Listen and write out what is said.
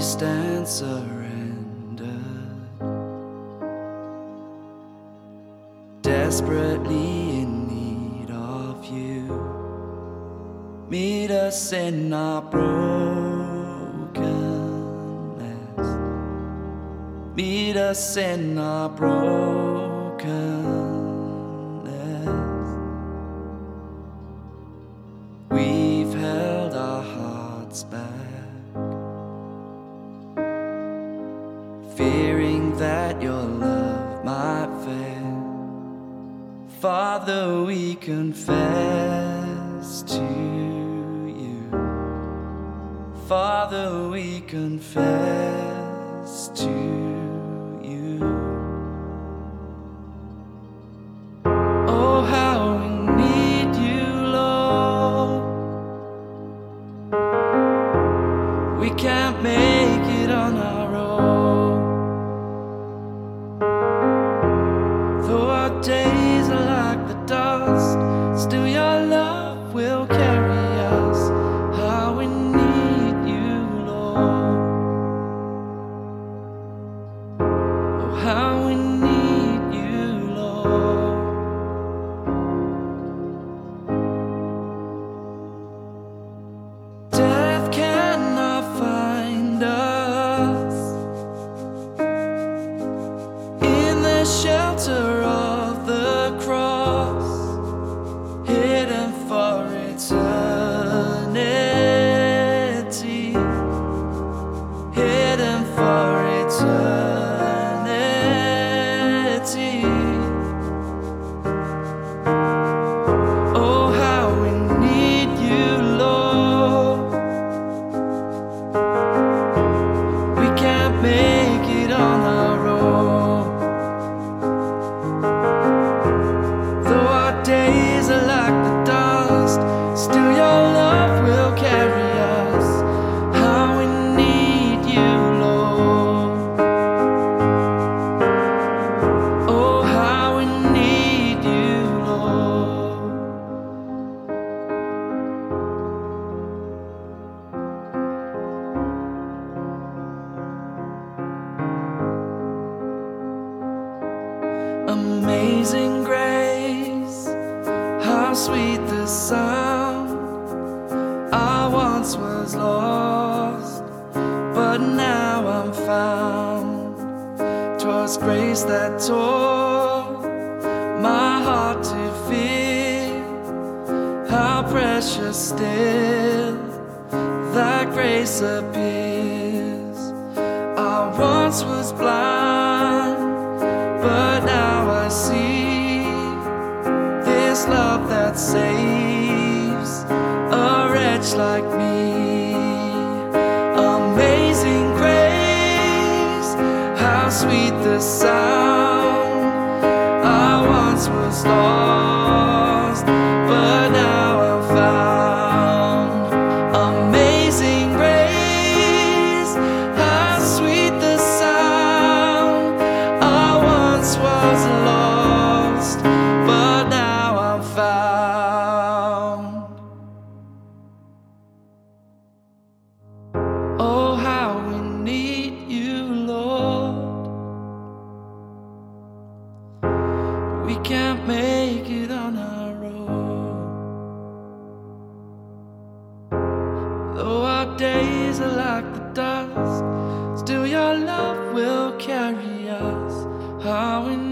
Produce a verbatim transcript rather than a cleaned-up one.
stand surrendered, desperately in need of you. Meet us in our brokenness, meet us in our brokenness. We've held our hearts back, fearing that your love might fail. Father, we confess to you. Father, we confess to you. Oh, how we need you, Lord. We can't make it on our own. Though our days are like the dust, still your love will carry us. How we need you, Lord. Oh, how we need you, Lord. Death cannot find us in the shelter of the cross, hidden for eternity, hidden for eternity. Oh, how we need you, Lord. We can't make it on our own. Though our days are like the dust, still your love will carry us. How we need you, Lord. Oh, how we need you, Lord. Amazing grace, how sweet the sound. I once was lost, but now I'm found. 'Twas grace that taught my heart to feel how precious still that grace appears. I once was blind, but now I see this love that saves a wretch like me. Amazing grace, how sweet the sound. I once was lost, but now I'm found. Amazing grace, how sweet the sound. I once was lost, but now I'm found. Oh, how we need you, Lord. We can't make it on our own. Though our days are like the dust, still your love will carry us. How we